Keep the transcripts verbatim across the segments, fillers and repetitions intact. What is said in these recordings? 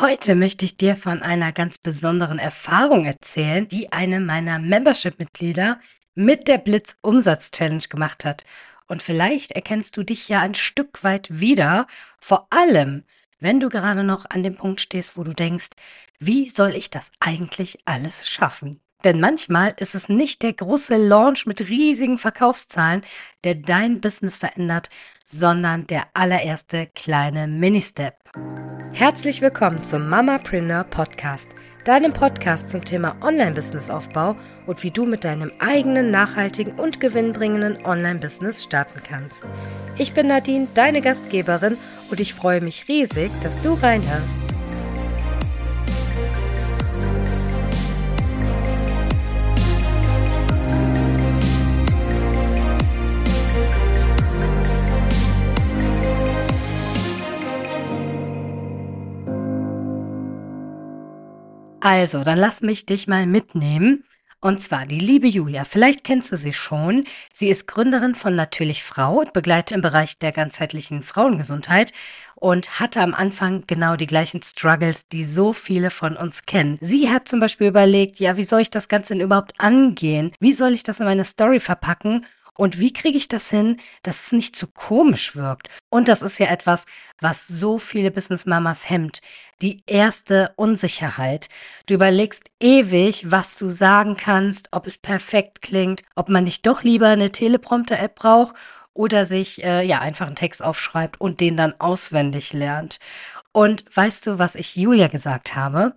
Heute möchte ich dir von einer ganz besonderen Erfahrung erzählen, die eine meiner Membership-Mitglieder mit der Blitz-Umsatz-Challenge gemacht hat. Und vielleicht erkennst du dich ja ein Stück weit wieder, vor allem, wenn du gerade noch an dem Punkt stehst, wo du denkst, wie soll ich das eigentlich alles schaffen? Denn manchmal ist es nicht der große Launch mit riesigen Verkaufszahlen, der dein Business verändert, sondern der allererste kleine Mini-Step. Herzlich willkommen zum Mamapreneur Podcast, deinem Podcast zum Thema Online-Business-Aufbau und wie du mit deinem eigenen, nachhaltigen und gewinnbringenden Online-Business starten kannst. Ich bin Nadine, deine Gastgeberin, und ich freue mich riesig, dass du reinhörst. Also, dann lass mich dich mal mitnehmen. Und zwar die liebe Julia. Vielleicht kennst du sie schon. Sie ist Gründerin von Natürlich Frau und begleitet im Bereich der ganzheitlichen Frauengesundheit und hatte am Anfang genau die gleichen Struggles, die so viele von uns kennen. Sie hat zum Beispiel überlegt, ja, wie soll ich das Ganze denn überhaupt angehen? Wie soll ich das in meine Story verpacken? Und wie kriege ich das hin, dass es nicht zu komisch wirkt? Und das ist ja etwas, was so viele Business-Mamas hemmt. Die erste Unsicherheit. Du überlegst ewig, was du sagen kannst, ob es perfekt klingt, ob man nicht doch lieber eine Teleprompter-App braucht oder sich äh, ja einfach einen Text aufschreibt und den dann auswendig lernt. Und weißt du, was ich Julia gesagt habe?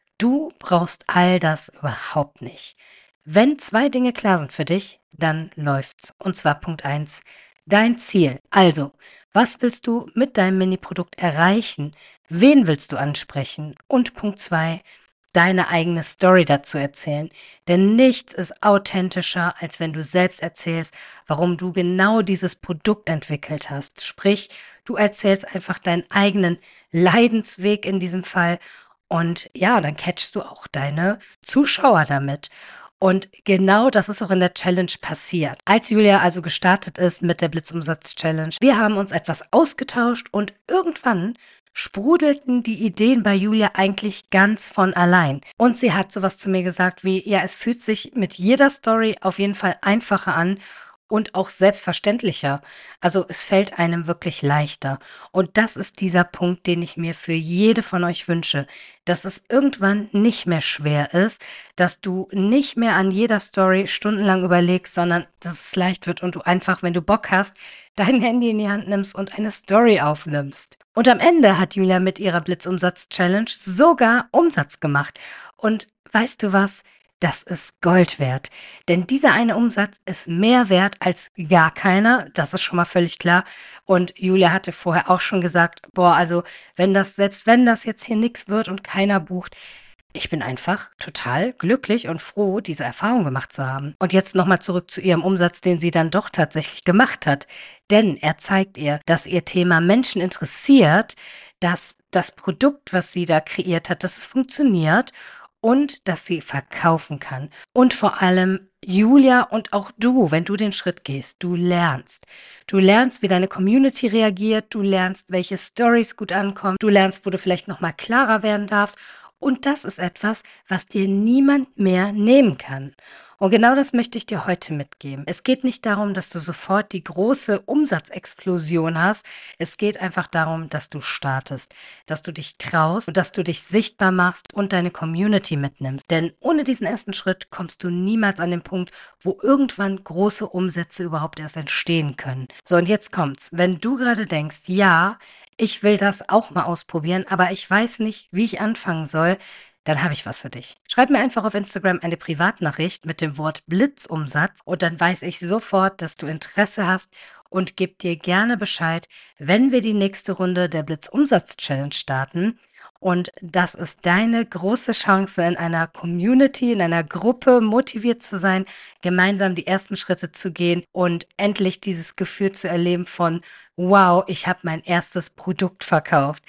Du brauchst all das überhaupt nicht. Wenn zwei Dinge klar sind für dich, dann läuft's. Und zwar Punkt eins, dein Ziel. Also, was willst du mit deinem Mini-Produkt erreichen? Wen willst du ansprechen? Und Punkt zwei, deine eigene Story dazu erzählen. Denn nichts ist authentischer, als wenn du selbst erzählst, warum du genau dieses Produkt entwickelt hast. Sprich, du erzählst einfach deinen eigenen Leidensweg in diesem Fall. Und ja, dann catchst du auch deine Zuschauer damit. Und genau das ist auch in der Challenge passiert. Als Julia also gestartet ist mit der Blitzumsatz-Challenge, wir haben uns etwas ausgetauscht und irgendwann sprudelten die Ideen bei Julia eigentlich ganz von allein. Und sie hat sowas zu mir gesagt wie, ja, es fühlt sich mit jeder Story auf jeden Fall einfacher an und auch selbstverständlicher. Also es fällt einem wirklich leichter. Und das ist dieser Punkt, den ich mir für jede von euch wünsche, dass es irgendwann nicht mehr schwer ist, dass du nicht mehr an jeder Story stundenlang überlegst, sondern dass es leicht wird und du einfach, wenn du Bock hast, dein Handy in die Hand nimmst und eine Story aufnimmst. Und am Ende hat Julia mit ihrer Blitzumsatz-Challenge sogar Umsatz gemacht. Und weißt du was? Das ist Gold wert. Denn dieser eine Umsatz ist mehr wert als gar keiner. Das ist schon mal völlig klar. Und Julia hatte vorher auch schon gesagt, boah, also wenn das, selbst wenn das jetzt hier nichts wird und keiner bucht, ich bin einfach total glücklich und froh, diese Erfahrung gemacht zu haben. Und jetzt nochmal zurück zu ihrem Umsatz, den sie dann doch tatsächlich gemacht hat. Denn er zeigt ihr, dass ihr Thema Menschen interessiert, dass das Produkt, was sie da kreiert hat, dass es funktioniert und dass sie verkaufen kann. Und vor allem Julia und auch du, wenn du den Schritt gehst, du lernst. Du lernst, wie deine Community reagiert, du lernst, welche Stories gut ankommen, du lernst, wo du vielleicht nochmal klarer werden darfst. Und das ist etwas, was dir niemand mehr nehmen kann. Und genau das möchte ich dir heute mitgeben. Es geht nicht darum, dass du sofort die große Umsatzexplosion hast. Es geht einfach darum, dass du startest, dass du dich traust und dass du dich sichtbar machst und deine Community mitnimmst. Denn ohne diesen ersten Schritt kommst du niemals an den Punkt, wo irgendwann große Umsätze überhaupt erst entstehen können. So, und jetzt kommt's. Wenn du gerade denkst, ja, ich will das auch mal ausprobieren, aber ich weiß nicht, wie ich anfangen soll, dann habe ich was für dich. Schreib mir einfach auf Instagram eine Privatnachricht mit dem Wort Blitzumsatz und dann weiß ich sofort, dass du Interesse hast und gib dir gerne Bescheid, wenn wir die nächste Runde der Blitzumsatz-Challenge starten. Und das ist deine große Chance, in einer Community, in einer Gruppe motiviert zu sein, gemeinsam die ersten Schritte zu gehen und endlich dieses Gefühl zu erleben von, wow, ich habe mein erstes Produkt verkauft.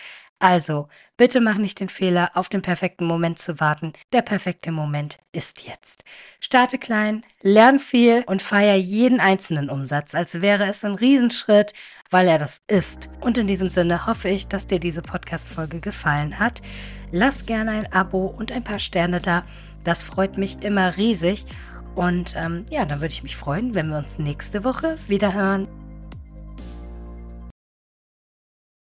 Also, bitte mach nicht den Fehler, auf den perfekten Moment zu warten. Der perfekte Moment ist jetzt. Starte klein, lern viel und feier jeden einzelnen Umsatz, als wäre es ein Riesenschritt, weil er das ist. Und in diesem Sinne hoffe ich, dass dir diese Podcast-Folge gefallen hat. Lass gerne ein Abo und ein paar Sterne da. Das freut mich immer riesig. Und ähm, ja, dann würde ich mich freuen, wenn wir uns nächste Woche wieder hören.